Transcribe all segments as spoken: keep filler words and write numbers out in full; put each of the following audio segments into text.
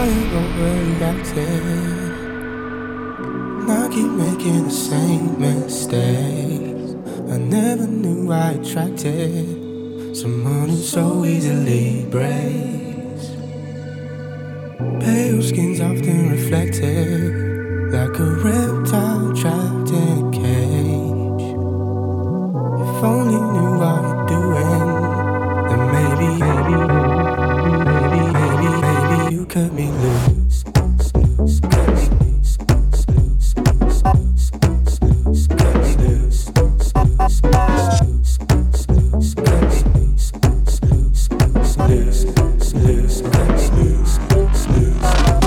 ain't overreacting. I keep making the same mistakes. I never knew I attracted someone who so easily breaks. Pale skin's often reflected, like a reptile trapped in a cage. If only knew what you're doing, then maybe, maybe, maybe, maybe, maybe you cut me loose. Cut me loose, loose, loose, loose, loose, loose, cut me loose. Loose, loose, cut me loose, loose, loose, loose, loose, loose, cut me loose, loose, loose.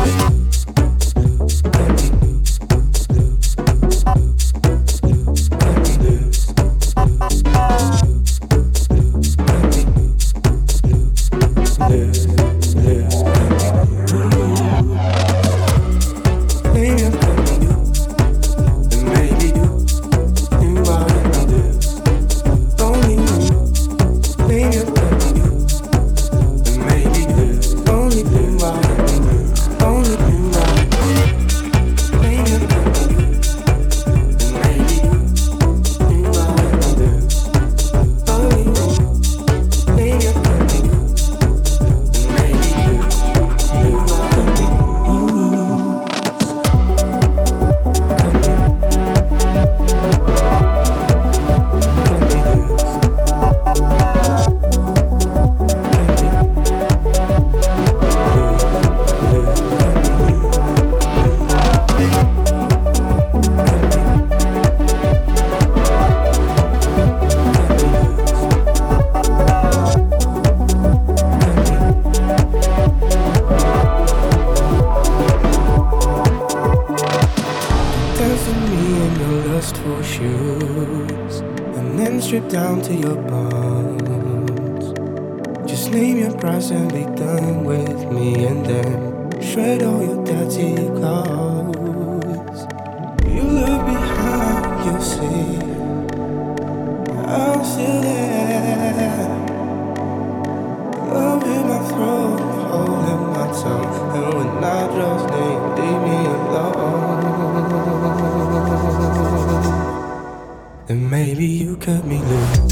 Shoes, and then strip down to your bones. Just name your price and be done with me, and then shred all your dirty clothes. You look behind, you'll see I'm still there. Love in my throat, hole in my tongue, and when I just need, leave me alone. Then maybe you cut me loose.